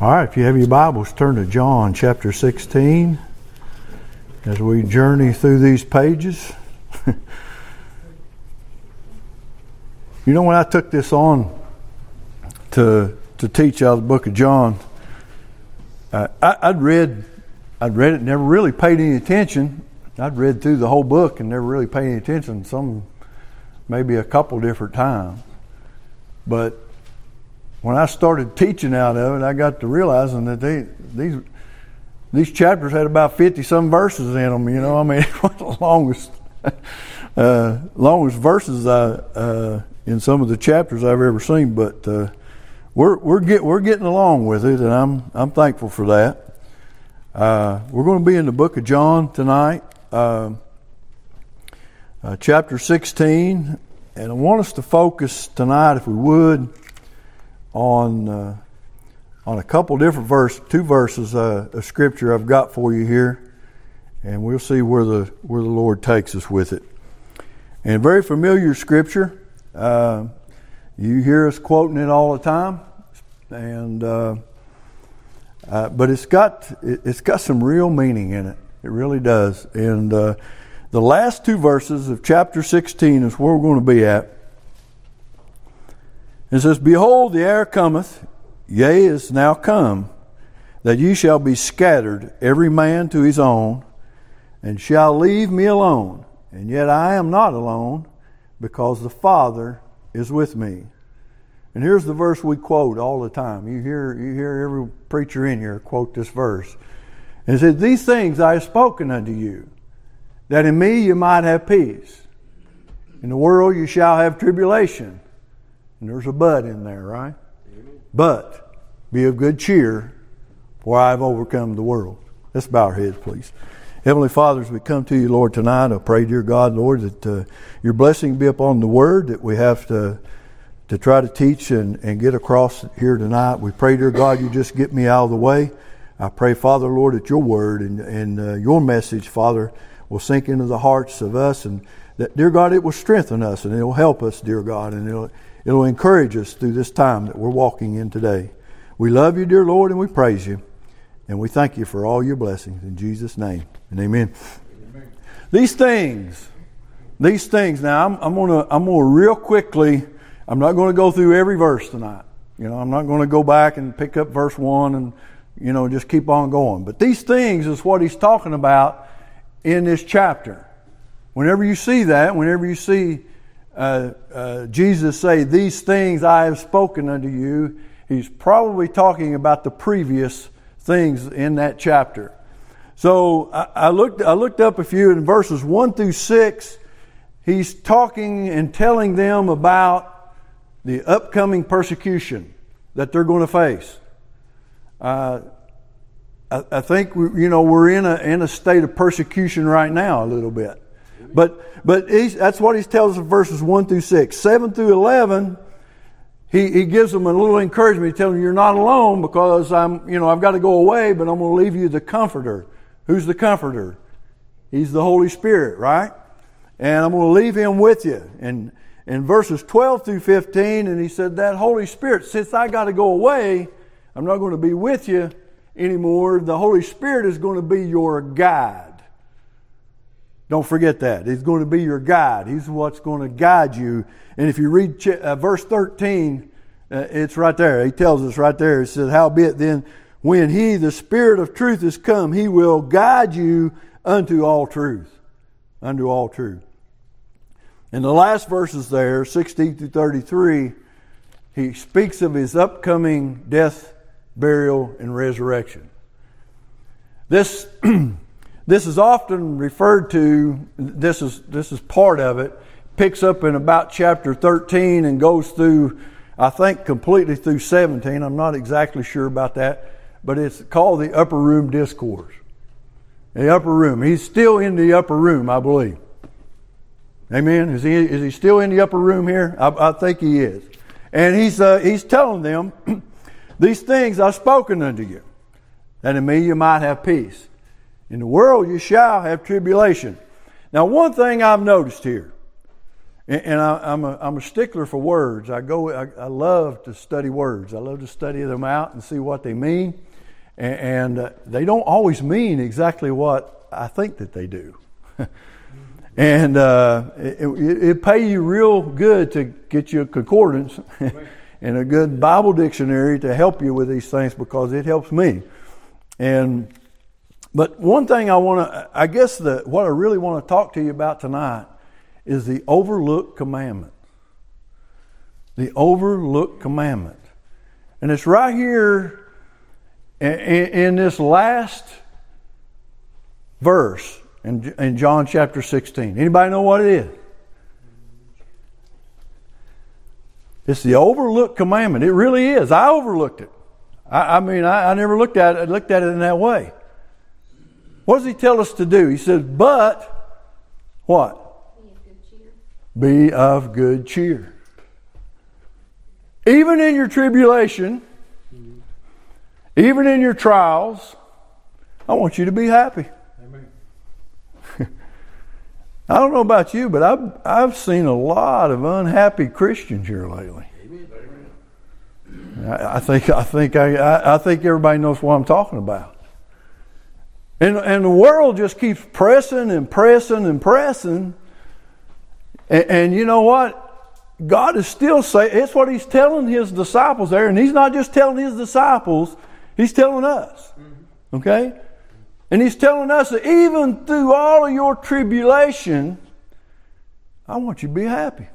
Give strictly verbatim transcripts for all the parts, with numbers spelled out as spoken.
All right, if you have your Bibles, turn to John chapter sixteen as we journey through these pages. You know, when I took this on to to teach out of the book of John, uh, I, I'd read I'd read it, never really paid any attention. I'd read through the whole book and never really paid any attention. Some maybe a couple different times, but when I started teaching out of it, I got to realizing that they, these these chapters had about fifty some verses in them. You know, I mean, it was the longest uh, longest verses I, uh, in some of the chapters I've ever seen. But uh, we're we're get we're getting along with it, and I'm I'm thankful for that. Uh, we're going to be in the book of John tonight, uh, uh, chapter sixteen, and I want us to focus tonight, if we would, on uh, on a couple different verses, two verses uh, of scripture I've got for you here, and we'll see where the where the Lord takes us with it. And very familiar scripture. Uh, you hear us quoting it all the time, and uh, uh, but it's got it, it's got some real meaning in it. It really does. And uh, the last two verses of chapter sixteen is where we're going to be at. It says, "Behold, the hour cometh, yea, is now come, that ye shall be scattered, every man to his own, and shall leave me alone. And yet I am not alone, because the Father is with me." And here's the verse we quote all the time. You hear you hear every preacher in here quote this verse. And it says, "These things I have spoken unto you, that in me you might have peace. In the world you shall have tribulation." And there's a but in there, right? Amen. "But be of good cheer, for I have overcome the world." Let's bow our heads, please. Heavenly Father, as we come to you, Lord, tonight, I pray, dear God, Lord, that uh, your blessing be upon the word that we have to to try to teach and, and get across here tonight. We pray, dear God, you just get me out of the way. I pray, Father, Lord, that your word and, and uh, your message, Father, will sink into the hearts of us, and that, dear God, it will strengthen us and it will help us, dear God, and it'll It'll encourage us through this time that we're walking in today. We love you, dear Lord, and we praise you. And we thank you for all your blessings. In Jesus' name, and amen. Amen. These things, these things. Now, I'm, I'm gonna, I'm gonna real quickly. I'm not going to go through every verse tonight. You know, I'm not going to go back and pick up verse one and, you know, just keep on going. But these things is what he's talking about in this chapter. Whenever you see that, whenever you see Uh, uh, Jesus say, "These things I have spoken unto you," he's probably talking about the previous things in that chapter. So I, I looked I looked up a few in verses one through six. He's talking and telling them about the upcoming persecution that they're going to face. Uh, I, I think we, you know we're in a in a state of persecution right now a little bit. But but he's, that's what he tells us in verses one through six. seven through eleven, he, he gives them a little encouragement. He tells them, "You're not alone, because I'm you know I've got to go away, but I'm going to leave you the Comforter." Who's the Comforter? He's the Holy Spirit, right? "And I'm going to leave him with you." And in verses twelve through fifteen, and he said, "That Holy Spirit, since I got to go away, I'm not going to be with you anymore. The Holy Spirit is going to be your guide." Don't forget that. He's going to be your guide. He's what's going to guide you. And if you read uh, verse thirteen, uh, it's right there. He tells us right there. He says, "Howbeit then, when he, the Spirit of truth, is come, he will guide you unto all truth." Unto all truth. In the last verses there, sixteen through thirty-three, he speaks of his upcoming death, burial, and resurrection. This... This is often referred to, this is this is part of it, picks up in about chapter thirteen and goes through, I think, completely through seventeen. I'm not exactly sure about that, but it's called the Upper Room Discourse. The Upper Room. He's still in the upper room, I believe. Amen? Is he is he still in the upper room here? I, I think he is. And he's uh, he's telling them, "These things I've spoken unto you, that in me you might have peace. In the world you shall have tribulation." Now, one thing I've noticed here, And, and I, I'm a I'm a stickler for words. I go. I, I love to study words. I love to study them out and see what they mean. And, and uh, they don't always mean exactly what I think that they do. And uh, it, it, it pay you real good to get you a concordance and a good Bible dictionary to help you with these things, because it helps me. And but one thing I want to, I guess the what I really want to talk to you about tonight is the overlooked commandment. The overlooked commandment, and it's right here in, in this last verse. In, in John chapter sixteen. Anybody know what it is? It's the overlooked commandment. It really is. I overlooked it. I, I mean, I, I never looked at it, looked at it in that way. What does he tell us to do? He says, but what? Be of good cheer. Be of good cheer. Even in your tribulation, even in your trials, I want you to be happy. I don't know about you, but I've I've seen a lot of unhappy Christians here lately. I, I think I think I, I think everybody knows what I'm talking about. And and the world just keeps pressing and pressing and pressing. And, and you know what? God is still saying, it's what He's telling His disciples there, and He's not just telling His disciples, He's telling us. Okay? And He's telling us that even through all of your tribulation, I want you to be happy.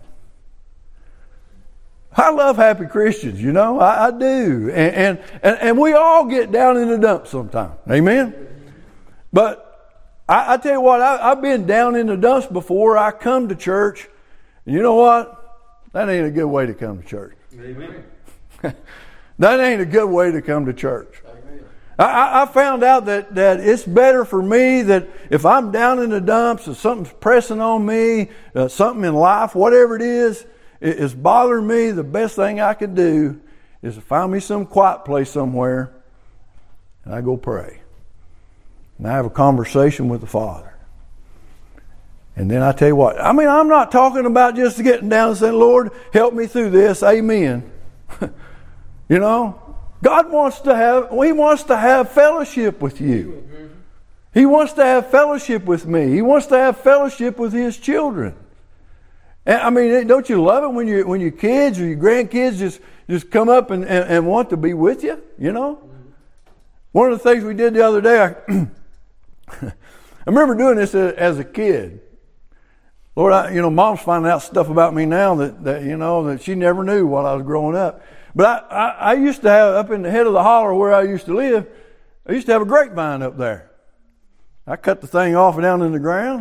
I love happy Christians, you know, I, I do. And, and and we all get down in the dumps sometimes. Amen? But I, I tell you what, I, I've been down in the dumps before. I come to church, and you know what? That ain't a good way to come to church. Amen. That ain't a good way to come to church. I, I found out that, that it's better for me that if I'm down in the dumps, if something's pressing on me, uh, something in life, whatever it is, it is bothering me, the best thing I could do is to find me some quiet place somewhere and I go pray. And I have a conversation with the Father. And then I tell you what, I mean, I'm not talking about just getting down and saying, Lord, help me through this, amen. You know? God wants to have, He wants to have fellowship with you. He wants to have fellowship with me. He wants to have fellowship with His children. And, I mean, don't you love it when you when your kids or your grandkids just, just come up and, and, and want to be with you? You know? One of the things we did the other day, I, I remember doing this as a kid. Lord, I, you know, Mom's finding out stuff about me now that, that, you know, that she never knew while I was growing up. But I, I, I used to have, up in the head of the holler where I used to live, I used to have a grapevine up there. I cut the thing off and down in the ground.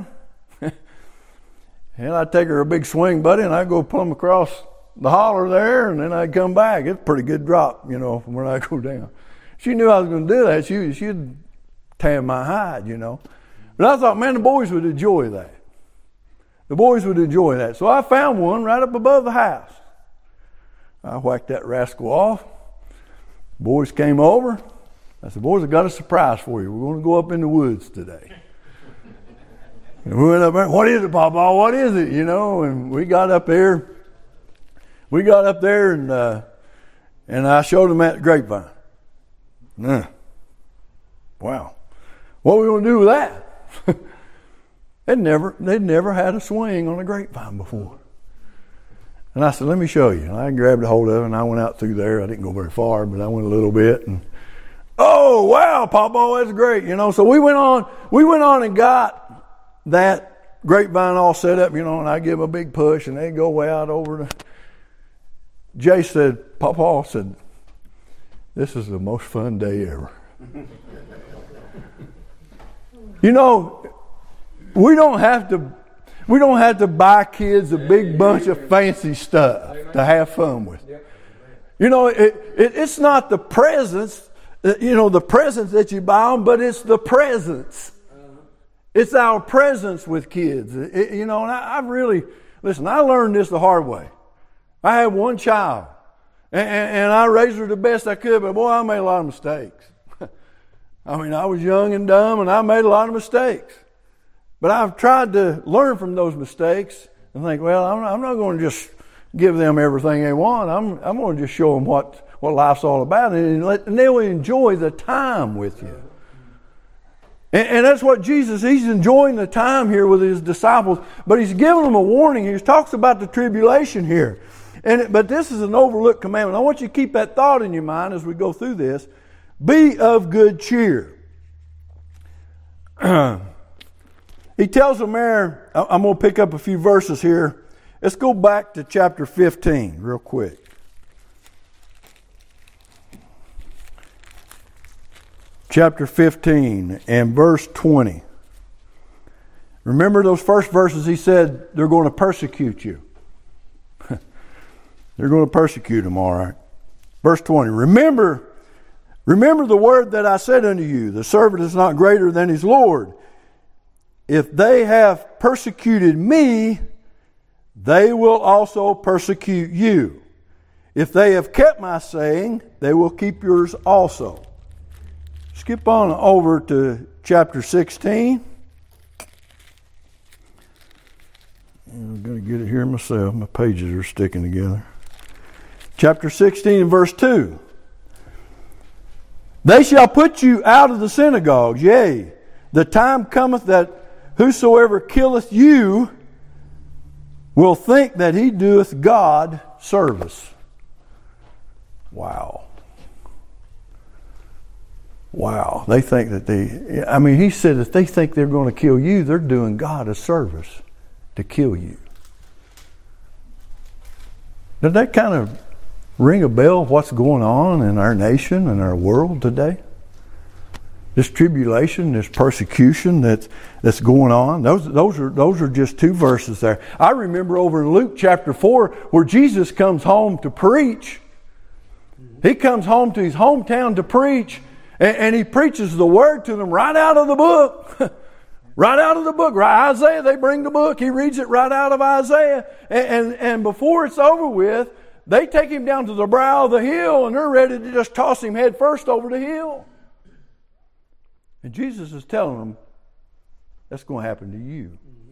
And I'd take her a big swing, buddy, and I'd go plumb across the holler there, and then I'd come back. It's a pretty good drop, you know, from where I go down. She knew I was going to do that. She, she'd tan my hide, you know. But I thought, man, the boys would enjoy that. The boys would enjoy that. So I found one right up above the house. I whacked that rascal off. Boys came over. I said, boys, I got a surprise for you. We're going to go up in the woods today. And we went up there, what is it, Papa? What is it? You know, and we got up there. We got up there and uh, and I showed them that grapevine. Uh, wow. What are we going to do with that? they'd never they'd never had a swing on a grapevine before. And I said, let me show you. And I grabbed a hold of it, and I went out through there. I didn't go very far, but I went a little bit. And oh, wow, Papa, that's great. You know, so we went on, we went on and got that grapevine all set up, you know, and I give a big push, and they go way out over the... Jay said, Papa said, this is the most fun day ever. You know, we don't have to... We don't have to buy kids a big bunch of fancy stuff to have fun with. You know, it, it, it's not the presents, you know, the presents that you buy them, but it's the presents. It's our presence with kids. It, you know, and I, I've really, listen, I learned this the hard way. I had one child, and, and I raised her the best I could, but boy, I made a lot of mistakes. I mean, I was young and dumb, and I made a lot of mistakes. But I've tried to learn from those mistakes and think, well, I'm not, I'm not going to just give them everything they want. I'm I'm going to just show them what, what life's all about, and, let, and they'll enjoy the time with you. And, and that's what Jesus, he's enjoying the time here with his disciples, but he's giving them a warning. He talks about the tribulation here. And but this is an overlooked commandment. I want you to keep that thought in your mind as we go through this. Be of good cheer. He tells them there, I'm going to pick up a few verses here. Let's go back to chapter fifteen real quick. Chapter fifteen and verse twenty. Remember those first verses, he said, they're going to persecute you. They're going to persecute them, all right. Verse twenty. Remember, remember the word that I said unto you, the servant is not greater than his Lord. If they have persecuted me, they will also persecute you. If they have kept my saying, they will keep yours also. Skip on over to chapter sixteen. I'm going to get it here myself. My pages are sticking together. Chapter sixteen and verse two. They shall put you out of the synagogues. Yea, the time cometh that whosoever killeth you will think that he doeth God service. Wow. Wow. They think that they, I mean, he said if they think they're going to kill you, they're doing God a service to kill you. Did that kind of ring a bell of what's going on in our nation and our world today? This tribulation, this persecution that's that's going on. Those those are those are just two verses there. I remember over in Luke chapter four where Jesus comes home to preach. He comes home to his hometown to preach, and, and he preaches the word to them right out of the book. Right out of the book. Right, Isaiah, they bring the book. He reads it right out of Isaiah. And, and, and before it's over with, they take him down to the brow of the hill, and they're ready to just toss him head first over the hill. And Jesus is telling them, that's going to happen to you. Mm-hmm.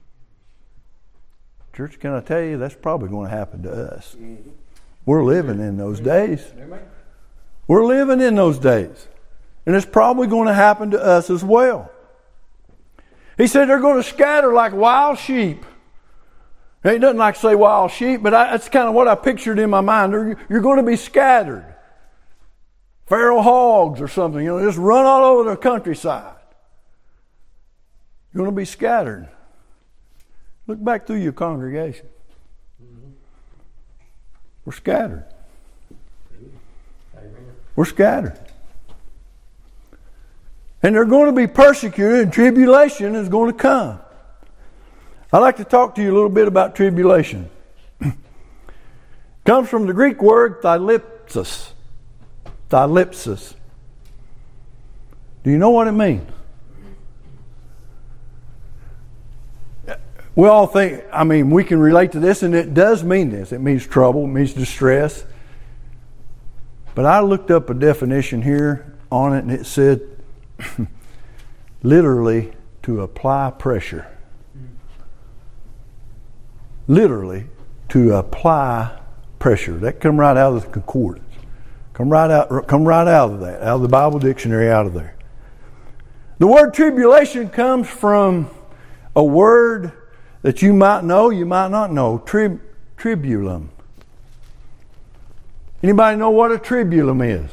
Church, can I tell you, that's probably going to happen to us. Mm-hmm. We're living in those days. Amen. We're living in those days. And it's probably going to happen to us as well. He said they're going to scatter like wild sheep. It doesn't like to say wild sheep, but I, that's kind of what I pictured in my mind. You're, you're going to be scattered. Feral hogs or something, you know, just run all over the countryside. You're going to be scattered. Look back through your congregation. Mm-hmm. We're scattered. Amen. We're scattered. And they're going to be persecuted, and tribulation is going to come. I'd like to talk to you a little bit about tribulation. It comes from the Greek word thlipsis. Thlipsis. Do you know what it means? We all think, I mean, we can relate to this, and it does mean this. It means trouble, it means distress. But I looked up a definition here on it, and it said, literally, to apply pressure. Literally, to apply pressure. That come right out of the concordance. Come right out, come right out of that, out of the Bible dictionary, out of there. The word tribulation comes from a word that you might know, you might not know. Trib, tribulum. Anybody know what a tribulum is?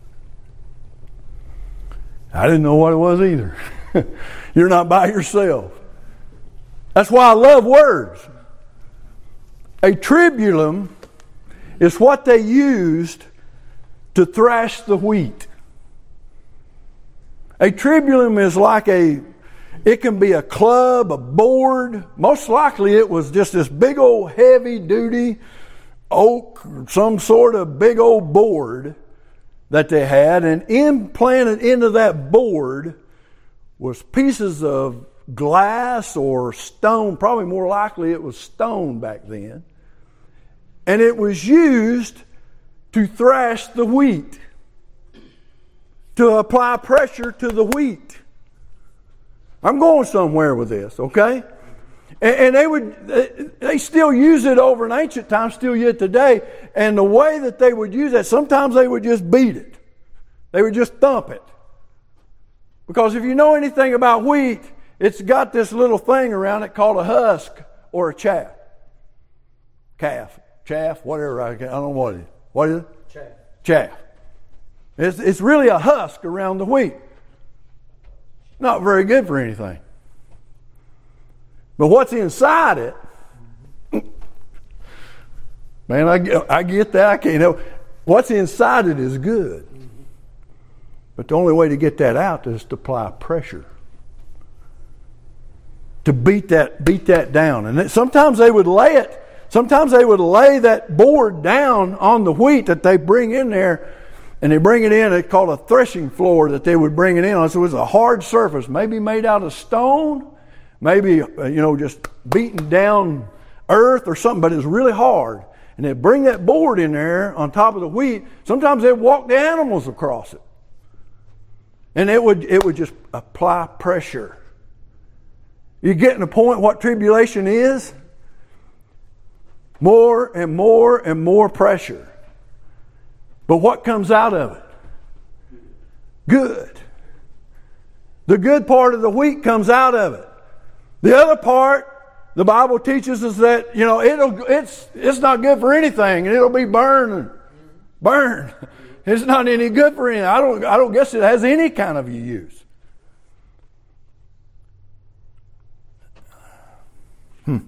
I didn't know what it was either. You're not by yourself. That's why I love words. A tribulum is what they used to thrash the wheat. A tribulum is like a, it can be a club, a board. Most likely it was just this big old heavy duty oak, some sort of big old board that they had, and implanted into that board was pieces of glass or stone. Probably more likely it was stone back then. And it was used to thrash the wheat, to apply pressure to the wheat. I'm going somewhere with this, okay? And, and they would, they still use it over in ancient times, still yet today. And the way that they would use that, sometimes they would just beat it. They would just thump it. Because if you know anything about wheat, it's got this little thing around it called a husk or a chaff. Calf, chaff, whatever. I, I don't know what it is. What is it? Chaff. Chaff. It's, it's really a husk around the wheat. Not very good for anything. But what's inside it, man, I get, I get that. I can't help. What's inside it is good. But the only way to get that out is to apply pressure. To beat that, beat that down. And sometimes they would lay it, sometimes they would lay that board down on the wheat that they bring in there, and they bring it in, it's called a threshing floor that they would bring it in on. So it was a hard surface, maybe made out of stone, maybe, you know, just beaten down earth or something, but it was really hard. And they'd bring that board in there on top of the wheat. Sometimes they'd walk the animals across it. And it would, it would just apply pressure. You're getting the point what tribulation is? More and more and more pressure. But what comes out of it? Good. The good part of the wheat comes out of it. The other part, the Bible teaches us that, you know, it'll it's it's not good for anything, and it'll be burned. Burned. It's not any good for anything. I don't I don't guess it has any kind of use. Hmm.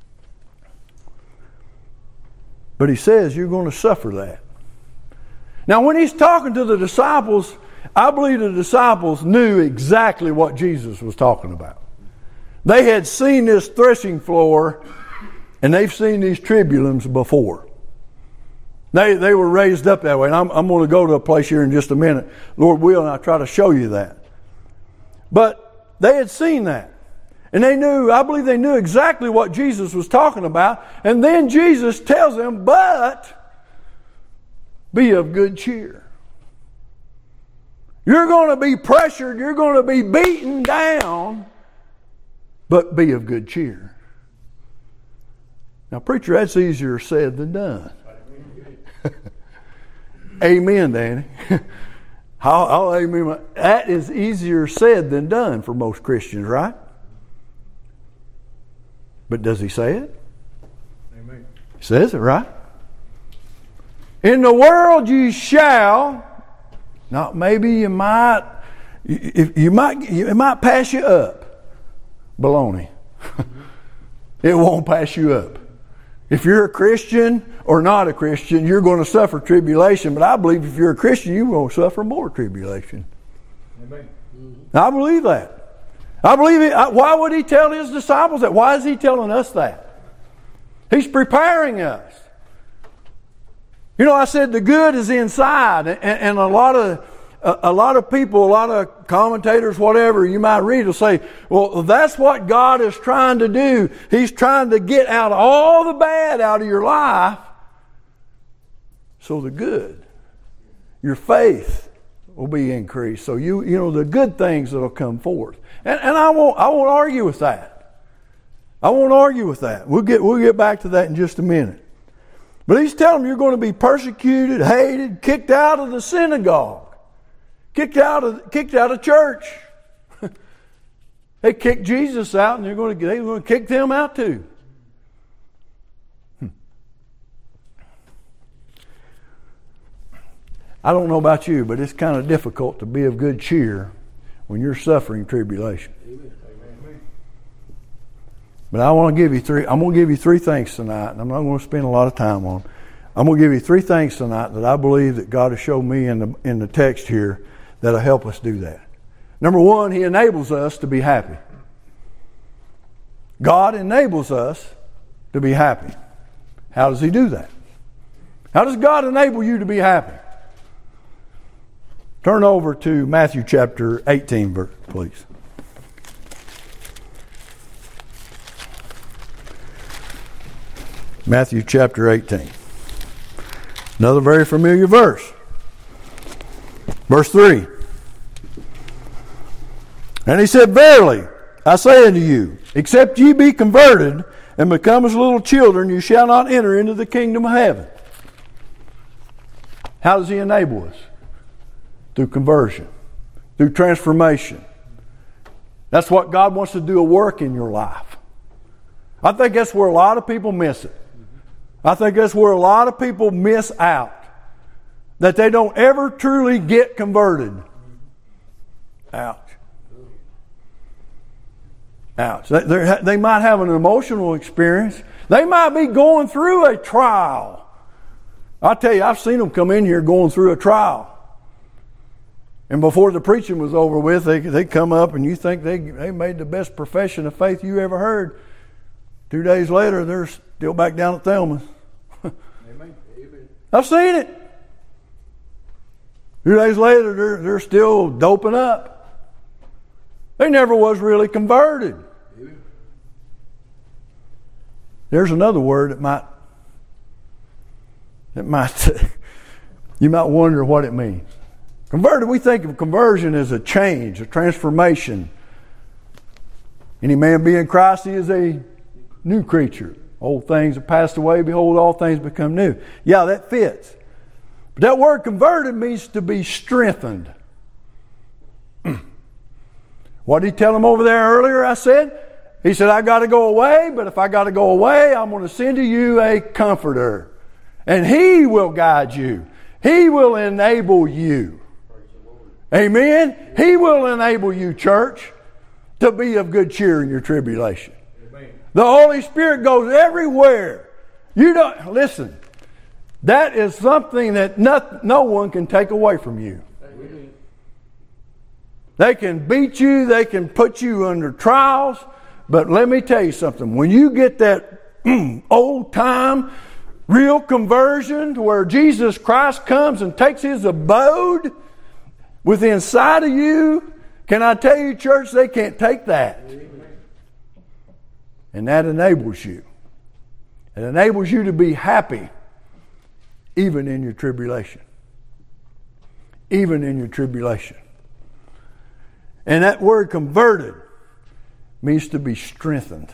But he says you're going to suffer that. Now, when he's talking to the disciples, I believe the disciples knew exactly what Jesus was talking about. They had seen this threshing floor, and they've seen these tribulums before. They they were raised up that way. And I'm, I'm going to go to a place here in just a minute, Lord will, and I'll try to show you that. But they had seen that. And they knew, I believe they knew exactly what Jesus was talking about. And then Jesus tells them, but be of good cheer. You're going to be pressured. You're going to be beaten down. But be of good cheer. Now, preacher, that's easier said than done. Amen, Danny. I'll, I'll amen. That is easier said than done for most Christians, right? But does he say it? Amen. He says it, right? In the world you shall, not maybe you might, you, you might, it might pass you up. Baloney. It won't pass you up. If you're a Christian or not a Christian, you're going to suffer tribulation. But I believe if you're a Christian, you're going to suffer more tribulation. Amen. I believe that. I believe it. Why would he tell his disciples that? Why is he telling us that? He's preparing us. You know, I said the good is inside, and, and a lot of a, a lot of people, a lot of commentators, whatever you might read, will say, "Well, that's what God is trying to do. He's trying to get out all the bad out of your life, so the good, your faith, will be increased. So you, you know, the good things that'll come forth." And, and I won't, I won't argue with that. I won't argue with that. We'll get, we'll get back to that in just a minute. But he's telling them you're going to be persecuted, hated, kicked out of the synagogue, kicked out of, kicked out of church. They kicked Jesus out, and they're going to, they're going to kick them out too. Hmm. I don't know about you, but it's kind of difficult to be of good cheer when you're suffering tribulation. Amen. But I want to give you three. I'm going to give you three things tonight, and I'm not going to spend a lot of time on. I'm going to give you three things tonight that I believe that God has shown me in the in the text here that'll help us do that. Number one, He enables us to be happy. God enables us to be happy. How does He do that? How does God enable you to be happy? Turn over to Matthew chapter eighteen, verse, please. Matthew chapter eighteen. Another very familiar verse. Verse three. And He said, "Verily, I say unto you, except ye be converted and become as little children, you shall not enter into the kingdom of heaven. How does he enable us? Through conversion, through transformation. That's what God wants to do a work in your life. I think that's where a lot of people miss it. I think that's where a lot of people miss out. That they don't ever truly get converted. Ouch. Ouch. They, they might have an emotional experience. They might be going through a trial. I tell you, I've seen them come in here going through a trial. And before the preaching was over with, they they come up and you think they, they made the best profession of faith you ever heard. Two days later, they're still back down at Thelma. Amen. I've seen it. Two days later, they're, they're still doping up. They never was really converted. Amen. There's another word that might, that might, you might wonder what it means. Converted, we think of conversion as a change, a transformation. Any man be in Christ, he is a new creature. Old things have passed away, behold, all things become new. Yeah, that fits. But that word converted means to be strengthened. What did he tell them over there earlier, I said? He said, I got to go away, but if I got to go away, I'm going to send to you a comforter. And he will guide you. He will enable you. Amen? He will enable you, church, to be of good cheer in your tribulation. Amen. The Holy Spirit goes everywhere. You don't, listen, that is something that no, no one can take away from you. Amen. They can beat you, they can put you under trials, but let me tell you something. When you get that mm, old time, real conversion to where Jesus Christ comes and takes his abode within inside of you, can I tell you, church, they can't take that. And that enables you. It enables you to be happy even in your tribulation. Even in your tribulation. And that word converted means to be strengthened.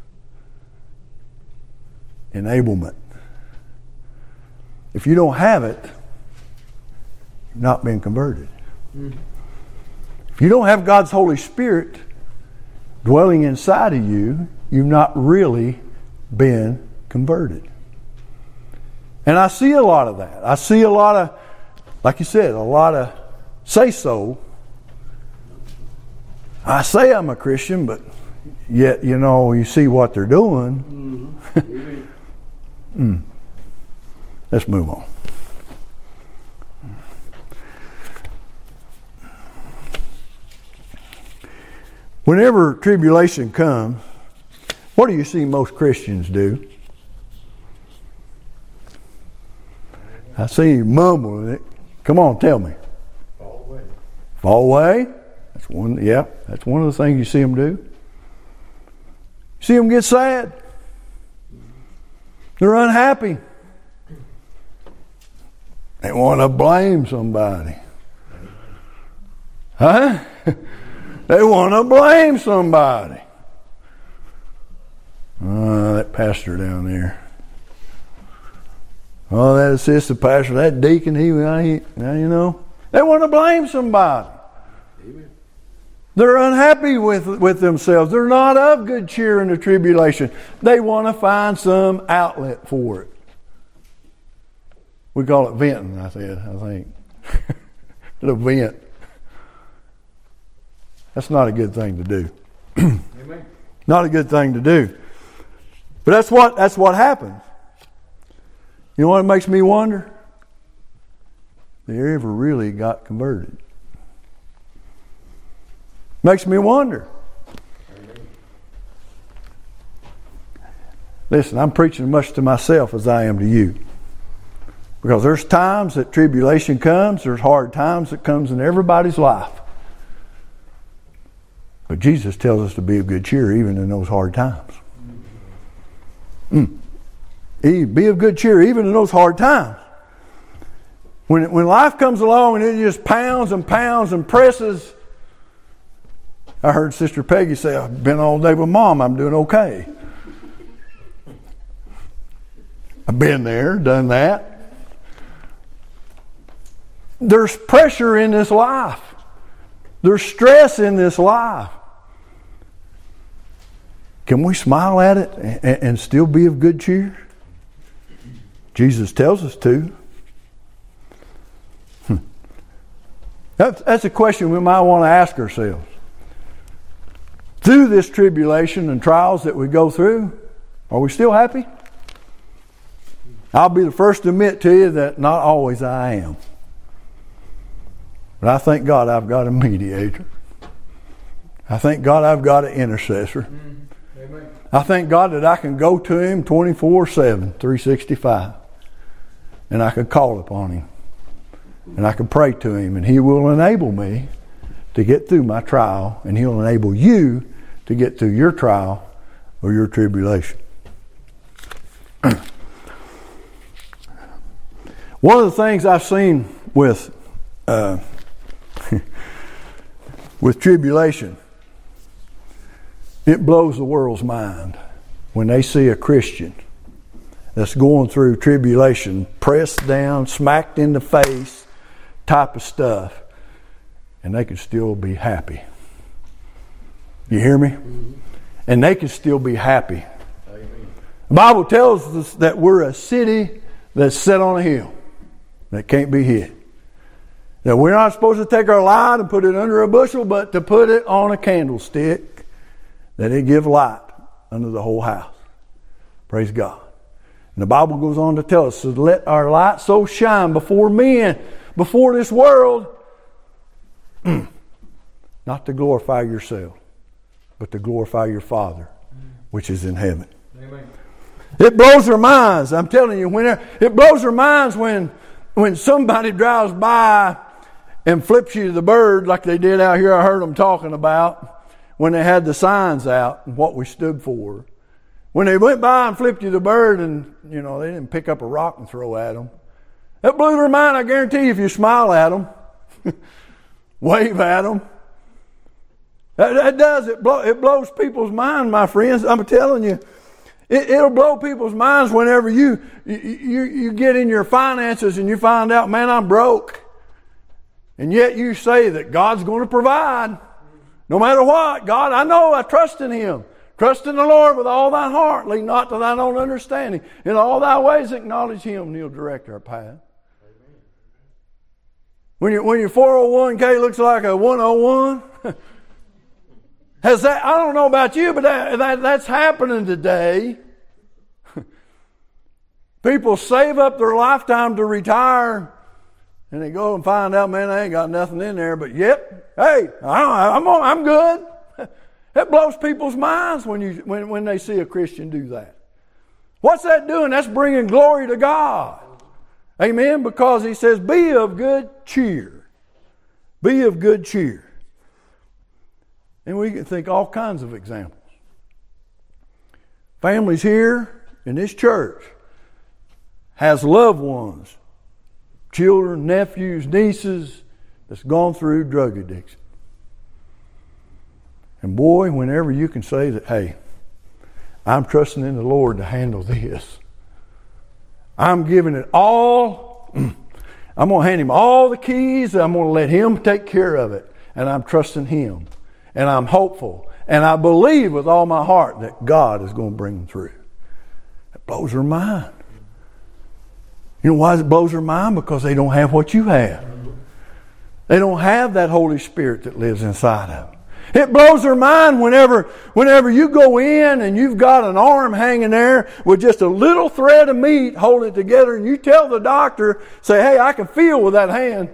Enablement. If you don't have it, you've not been converted. Mm-hmm. If you don't have God's Holy Spirit dwelling inside of you, you've not really been converted. And I see a lot of that. I see a lot of, like you said, a lot of say so. I say I'm a Christian, but yet, you know, you see what they're doing. Mm-hmm. mm. Let's move on. Whenever tribulation comes, what do you see most Christians do? I see you mumbling it. Come on, tell me. Fall away. Fall away? That's one. Yeah, that's one of the things you see them do. You see them get sad. They're unhappy. They want to blame somebody. Huh? They want to blame somebody. Oh, that pastor down there. Oh, that assistant pastor, that deacon, he, he now you know. They want to blame somebody. Amen. They're unhappy with, with themselves. They're not of good cheer in the tribulation. They want to find some outlet for it. We call it venting, I said, I think. The vent. That's not a good thing to do. Amen. Not a good thing to do. But that's what that's what happens. You know what makes me wonder? They ever really got converted. Makes me wonder. Amen. Listen, I'm preaching as much to myself as I am to you. Because there's times that tribulation comes, there's hard times that comes in everybody's life. But Jesus tells us to be of good cheer even in those hard times. Mm. Be of good cheer even in those hard times. When, when life comes along and it just pounds and pounds and presses, I heard Sister Peggy say, I've been all day with Mom, I'm doing okay. I've been there, done that. There's pressure in this life. There's stress in this life. Can we smile at it and, and still be of good cheer? Jesus tells us to. Hmm. That's, that's a question we might want to ask ourselves. Through this tribulation and trials that we go through, are we still happy? I'll be the first to admit to you that not always I am. But I thank God I've got a mediator. I thank God I've got an intercessor. Amen. I thank God that I can go to Him twenty-four seven, three sixty-five. And I can call upon Him. And I can pray to Him. And He will enable me to get through my trial. And He'll enable you to get through your trial or your tribulation. One of the things I've seen with uh, with tribulation, it blows the world's mind when they see a Christian that's going through tribulation, pressed down, smacked in the face type of stuff, and they can still be happy. You hear me? Mm-hmm. And they can still be happy. Amen. The Bible tells us that we're a city that's set on a hill that can't be hid. That we're not supposed to take our light and put it under a bushel, but to put it on a candlestick, that it give light under the whole house. Praise God. And the Bible goes on to tell us, so let our light so shine before men, before this world, not to glorify yourself, but to glorify your Father, which is in heaven. Amen. It blows our minds. I'm telling you, when it blows our minds when when somebody drives by and flips you the bird like they did out here. I heard them talking about when they had the signs out and what we stood for. When they went by and flipped you the bird and, you know, they didn't pick up a rock and throw at them. That blew their mind, I guarantee you, if you smile at them, wave at them. That, that does, it, blow, it blows people's mind, my friends. I'm telling you, it, it'll blow people's minds whenever you, you, you get in your finances and you find out, man, I'm broke. And yet you say that God's going to provide. No matter what, God, I know, I trust in Him. Trust in the Lord with all thine heart. Lean not to thine own understanding. In all thy ways acknowledge Him and He'll direct our path. When, you, when your four oh one k looks like a one oh one, has that, I don't know about you, but that, that, that's happening today. People save up their lifetime to retire, and they go and find out, man, I ain't got nothing in there, but yep, hey, I, I'm, I'm good. That blows people's minds when, you, when, when they see a Christian do that. What's that doing? That's bringing glory to God. Amen? Because He says, be of good cheer. Be of good cheer. And we can think all kinds of examples. Families here in this church has loved ones, children, nephews, nieces that's gone through drug addiction. And boy, whenever you can say that, hey, I'm trusting in the Lord to handle this. I'm giving it all. I'm going to hand Him all the keys. I'm going to let Him take care of it. And I'm trusting Him. And I'm hopeful. And I believe with all my heart that God is going to bring them through. It blows their mind. You know why it blows their mind? Because they don't have what you have. They don't have that Holy Spirit that lives inside of them. It blows their mind whenever, whenever you go in and you've got an arm hanging there with just a little thread of meat holding it together, and you tell the doctor, say, hey, I can feel with that hand.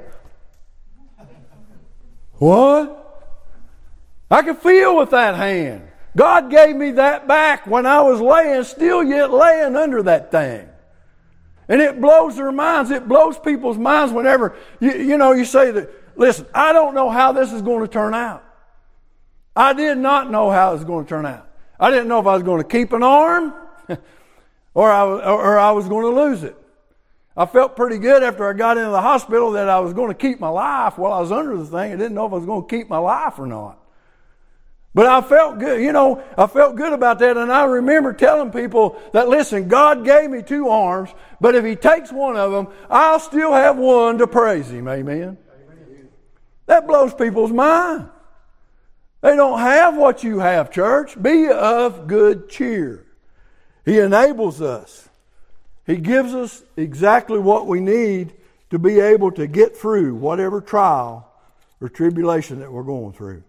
What? I can feel with that hand. God gave me that back when I was laying, still yet laying under that thing. And it blows their minds. It blows people's minds whenever, you, you know, you say that, listen, I don't know how this is going to turn out. I did not know how it was going to turn out. I didn't know if I was going to keep an arm or I, or I was going to lose it. I felt pretty good after I got into the hospital that I was going to keep my life while I was under the thing. I didn't know if I was going to keep my life or not. But I felt good, you know, I felt good about that. And I remember telling people that, listen, God gave me two arms, but if He takes one of them, I'll still have one to praise Him. Amen. Amen. That blows people's mind. They don't have what you have, church. Be of good cheer. He enables us. He gives us exactly what we need to be able to get through whatever trial or tribulation that we're going through.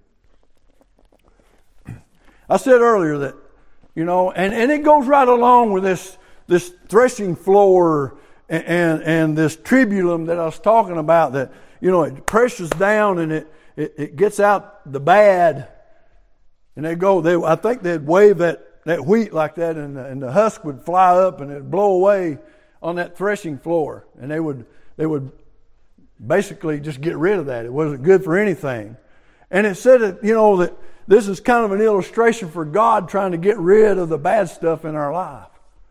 I said earlier that, you know, and, and it goes right along with this this threshing floor and, and, and this tribulum that I was talking about, that, you know, it presses down and it, it, it gets out the bad. And they go, they, I think they'd wave that, that wheat like that, and the, and the husk would fly up and it'd blow away on that threshing floor. And they would they would basically just get rid of that. It wasn't good for anything. And it said that, you know, that this is kind of an illustration for God trying to get rid of the bad stuff in our life.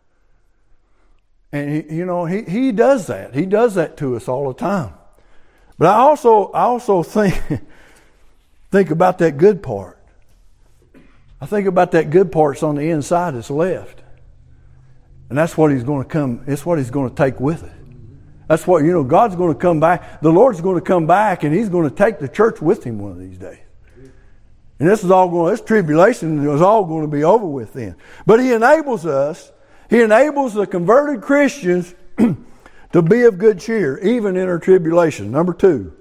And, he, you know, he, he does that. He does that to us all the time. But I also, I also think, think about that good part. I think about that good part's on the inside that's left. And that's what He's going to come, it's what He's going to take with it. That's what, you know, God's going to come back. The Lord's going to come back and He's going to take the church with Him one of these days. And this is all going, this tribulation is all going to be over with then. But He enables us, He enables the converted Christians to be of good cheer, even in our tribulation. Number two,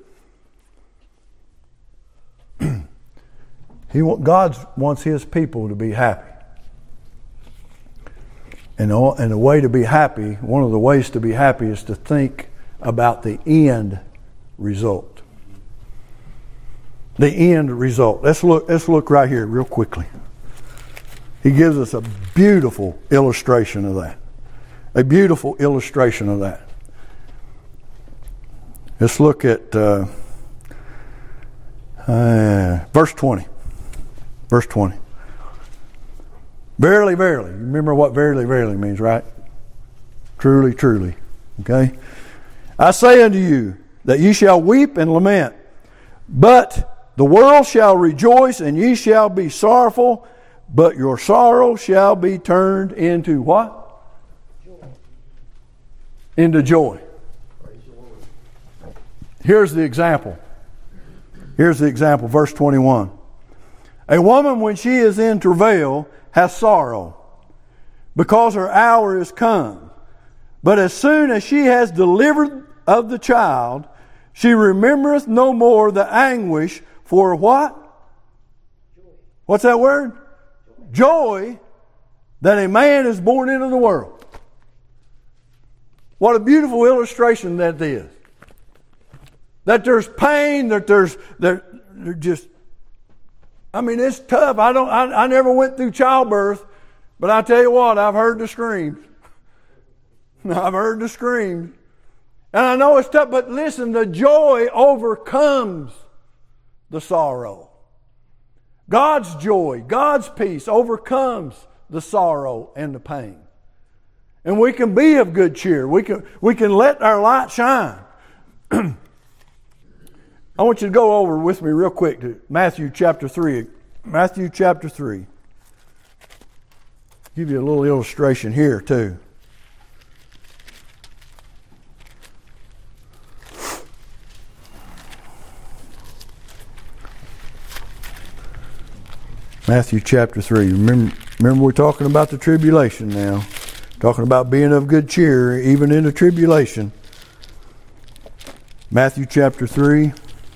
He God wants His people to be happy. And, and the way to be happy, one of the ways to be happy is to think about the end result. The end result. Let's look, let's look right here real quickly. He gives us a beautiful illustration of that. A beautiful illustration of that. Let's look at uh, uh, verse twenty. Verse twenty. Verily, verily. Remember what verily, verily means, right? Truly, truly. Okay? I say unto you that ye shall weep and lament, but the world shall rejoice, and ye shall be sorrowful, but your sorrow shall be turned into what? Joy. Into joy. Here's the example. Here's the example, verse twenty-one. A woman, when she is in travail, hath sorrow, because her hour is come. But as soon as she has delivered of the child, she remembereth no more the anguish for what? Joy. What's that word? Joy. Joy that a man is born into the world. What a beautiful illustration that is. That there's pain, that there's there, there just I mean, it's tough. I don't I, I never went through childbirth, but I tell you what, I've heard the screams. I've heard the screams. And I know it's tough, but listen, the joy overcomes the sorrow. God's joy, God's peace overcomes the sorrow and the pain. And we can be of good cheer. We can, we can let our light shine. I want you to go over with me real quick to Matthew chapter three. Matthew chapter three. Give you a little illustration here too. Matthew chapter three. Remember, remember we're talking about the tribulation now. Talking about being of good cheer even in the tribulation. Matthew chapter three.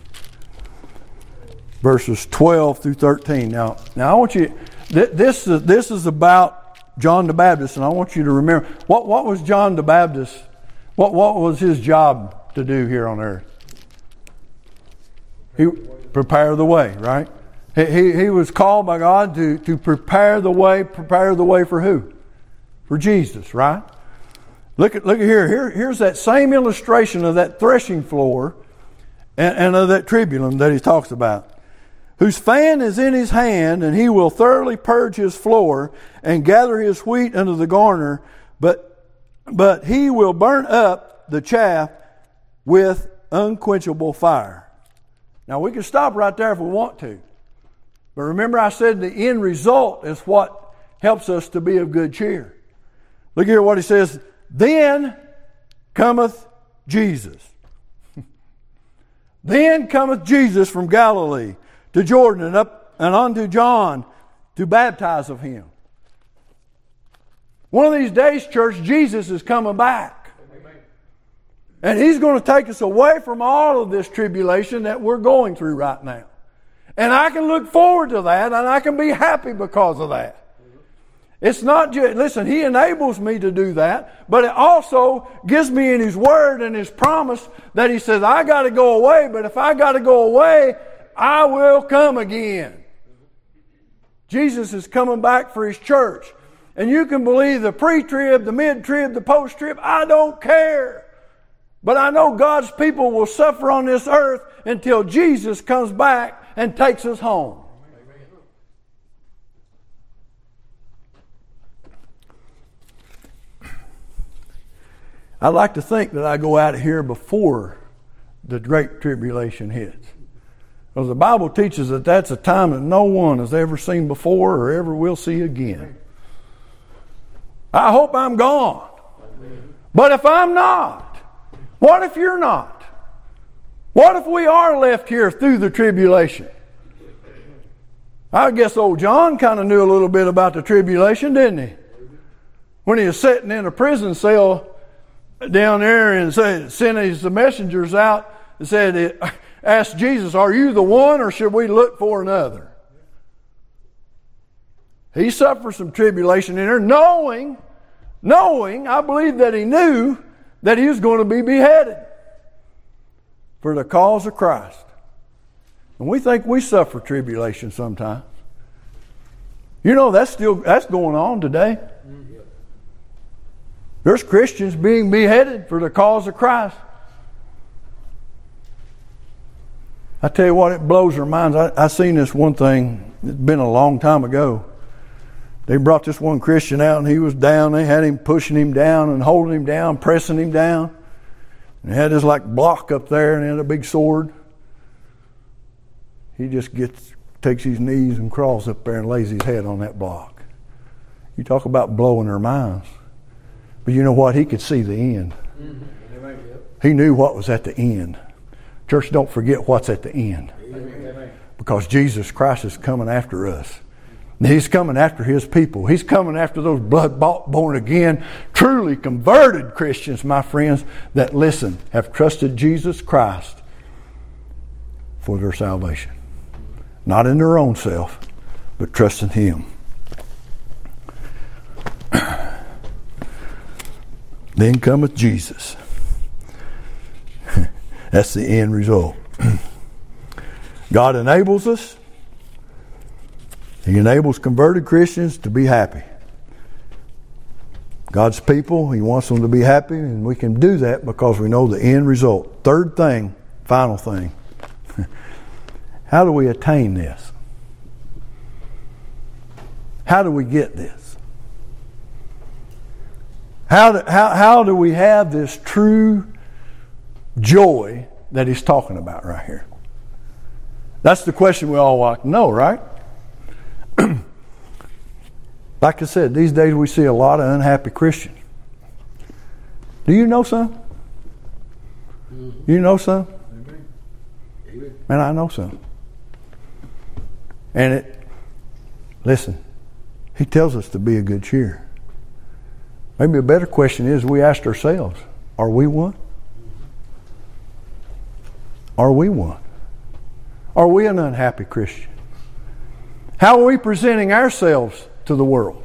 Verses twelve through thirteen. Now, now I want you, th- this is, this is about John the Baptist, and I want you to remember, what, what was John the Baptist, what, what was his job to do here on earth? He prepare the way, right? He, he, he was called by God to, to prepare the way, prepare the way for who? For Jesus, right? Look at, look at here. here. Here's that same illustration of that threshing floor and, and of that tribulum that he talks about. Whose fan is in his hand, and he will thoroughly purge his floor and gather his wheat under the garner, but but he will burn up the chaff with unquenchable fire. Now we can stop right there if we want to. But remember I said the end result is what helps us to be of good cheer. Look here what he says. Then cometh Jesus. Then cometh Jesus from Galilee to Jordan and up and unto John to baptize of him. One of these days, church, Jesus is coming back. Amen. And he's going to take us away from all of this tribulation that we're going through right now. And I can look forward to that, and I can be happy because of that. It's not just, listen, He enables me to do that, but it also gives me in His Word and His promise that He says, I got to go away, but if I got to go away, I will come again. Jesus is coming back for His church. And you can believe the pre-trib, the mid-trib, the post-trib, I don't care. But I know God's people will suffer on this earth until Jesus comes back and takes us home. I like to think that I go out of here before the great tribulation hits. Because the Bible teaches that that's a time that no one has ever seen before or ever will see again. I hope I'm gone. But if I'm not, what if you're not? What if we are left here through the tribulation? I guess old John kind of knew a little bit about the tribulation, didn't he? When he was sitting in a prison cell down there and said, sent his messengers out and said, asked Jesus, are you the one or should we look for another? He suffered some tribulation in there, knowing, knowing, I believe that he knew that he was going to be beheaded for the cause of Christ. And we think we suffer tribulation sometimes. You know, that's still, that's going on today. There's Christians being beheaded for the cause of Christ. I tell you what, it blows their minds. I, I seen this one thing, it's been a long time ago. They brought this one Christian out and he was down. They had him pushing him down and holding him down, pressing him down. And they had this like block up there and he had a big sword. He just gets, takes his knees and crawls up there and lays his head on that block. You talk about blowing their minds. But you know what? He could see the end. Mm-hmm. He knew what was at the end. Church, don't forget what's at the end. Amen. Because Jesus Christ is coming after us. He's coming after His people. He's coming after those blood-bought, born-again, truly converted Christians, my friends, that, listen, have trusted Jesus Christ for their salvation. Not in their own self, but trusting Him. Then cometh Jesus. That's the end result. God enables us. He enables converted Christians to be happy. God's people, He wants them to be happy, and we can do that because we know the end result. Third thing, final thing. How do we attain this? How do we get this? How do, how, how do we have this true joy that He's talking about right here? That's the question we all want to know, right? Like I said, these days we see a lot of unhappy Christians. Do you know some? Mm-hmm. You know some? Amen. Man, I know some. And it, listen, He tells us to be of good cheer. Maybe a better question is we asked ourselves, are we one? Are we one? Are we an unhappy Christian? How are we presenting ourselves to the world?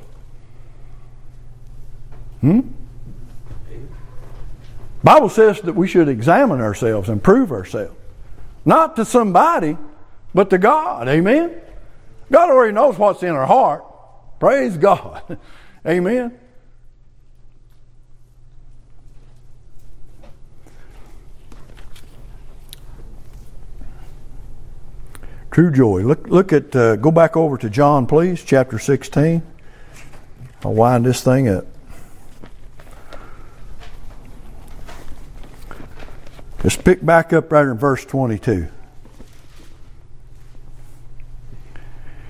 Hmm? Bible says that we should examine ourselves and prove ourselves. Not to somebody, but to God. Amen? God already knows what's in our heart. Praise God. Amen? True joy. Look, look at. Uh, go back over to John, please, chapter sixteen. I'll wind this thing up. Just pick back up right in verse twenty-two.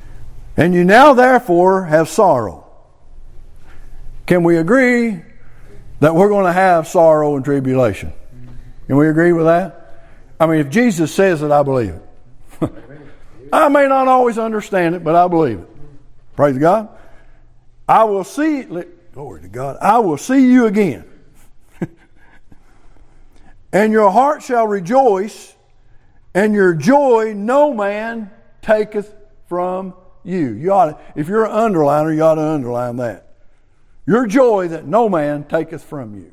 And you now therefore have sorrow. Can we agree that we're going to have sorrow and tribulation? Can we agree with that? I mean, if Jesus says it, I believe it. I may not always understand it, but I believe it. Praise God. I will see, glory to God, I will see you again. And your heart shall rejoice, and your joy no man taketh from you. You ought to, if you're an underliner, you ought to underline that. Your joy that no man taketh from you.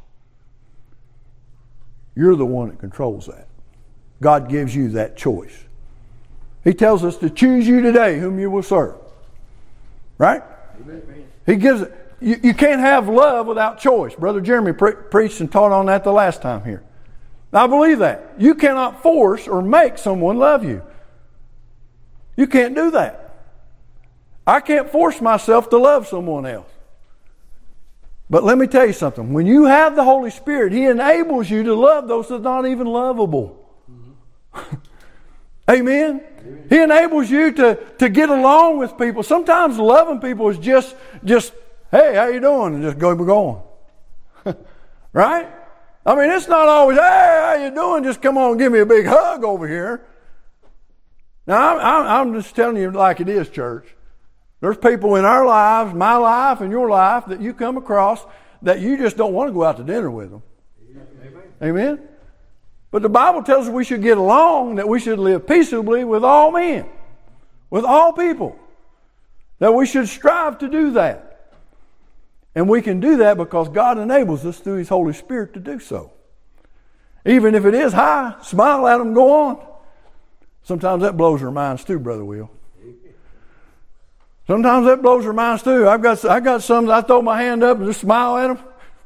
You're the one that controls that. God gives you that choice. He tells us to choose you today whom you will serve. Right? Amen. He gives it. You, you can't have love without choice. Brother Jeremy pre- preached and taught on that the last time here. I believe that. You cannot force or make someone love you. You can't do that. I can't force myself to love someone else. But let me tell you something. When you have the Holy Spirit, He enables you to love those that are not even lovable. Mm-hmm. Amen? Amen? He enables you to, to get along with people. Sometimes loving people is just, just hey, how you doing? And just go going. Right? I mean, it's not always, hey, how you doing? Just come on and give me a big hug over here. Now, I'm, I'm just telling you like it is, church. There's people in our lives, my life and your life, that you come across that you just don't want to go out to dinner with them. Amen? Amen? But the Bible tells us we should get along, that we should live peaceably with all men, with all people, that we should strive to do that. And we can do that because God enables us through His Holy Spirit to do so. Even if it is high, smile at them, go on. Sometimes that blows their minds too, Brother Will. Sometimes that blows their minds too. I've got I got some that I throw my hand up and just smile at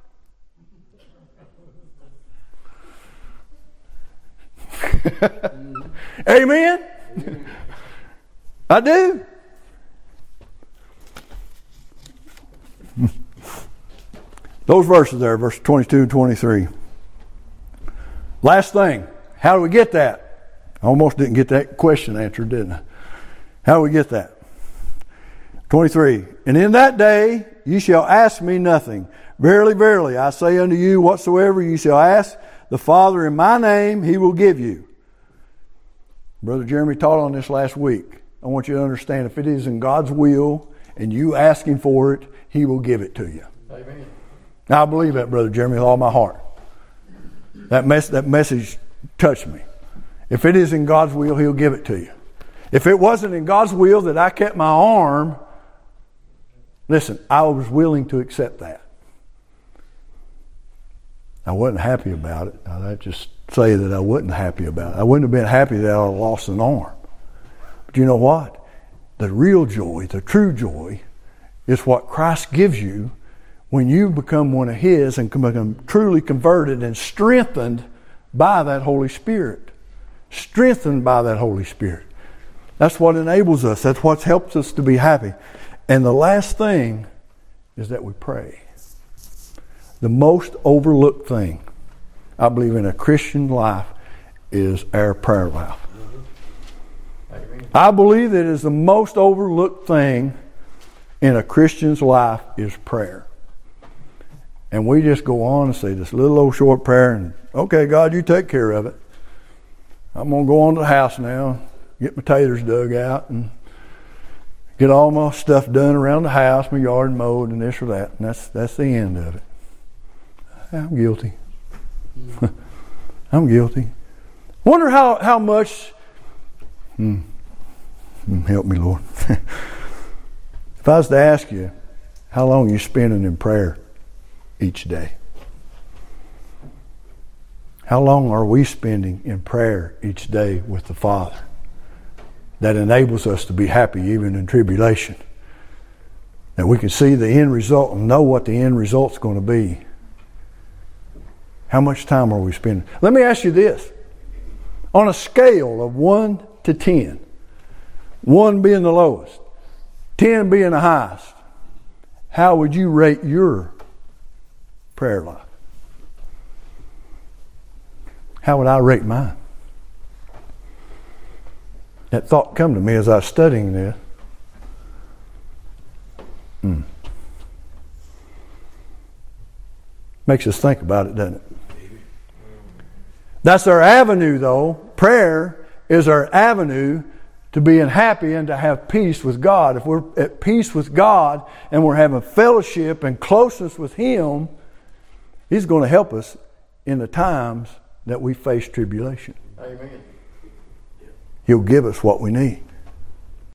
them. Amen? I do. Those verses there, verse twenty-two and twenty-three. Last thing, how do we get that? I almost didn't get that question answered, didn't I? How do we get that? twenty-three. And in that day ye shall ask me nothing. Verily, verily, I say unto you, whatsoever ye shall ask the Father in my name, He will give you. Brother Jeremy taught on this last week. I want you to understand, if it is in God's will and you ask Him for it, He will give it to you. Amen. Now, I believe that, Brother Jeremy, with all my heart. That, mess, that message touched me. If it is in God's will, He'll give it to you. If it wasn't in God's will that I kept my arm, listen, I was willing to accept that. I wasn't happy about it. I'd just say that I wasn't happy about it. I wouldn't have been happy that I lost an arm. But you know what? The real joy, the true joy, is what Christ gives you when you become one of His and become truly converted and strengthened by that Holy Spirit. Strengthened by that Holy Spirit. That's what enables us. That's what helps us to be happy. And the last thing is that we pray. The most overlooked thing, I believe, in a Christian life is our prayer life. I believe that it is the most overlooked thing in a Christian's life is prayer. And we just go on and say this little old short prayer and, okay, God, you take care of it. I'm going to go on to the house now, get my taters dug out and get all my stuff done around the house, my yard mowed and this or that. And that's that's the end of it. I'm guilty. I'm guilty. Wonder how, how much, hmm, help me, Lord. If I was to ask you how long you're spending in prayer each day, how long are we spending in prayer each day with the Father that enables us to be happy even in tribulation? That we can see the end result and know what the end result's going to be. How much time are we spending? Let me ask you this. On a scale of one to ten, one being the lowest, ten being the highest, how would you rate your prayer life? How would I rate mine? That thought come to me as I was studying this. Makes us think about it, doesn't it? That's our avenue, though. Prayer is our avenue to being happy and to have peace with God. If we're at peace with God and we're having fellowship and closeness with Him, He's going to help us in the times that we face tribulation. Amen. He'll give us what we need.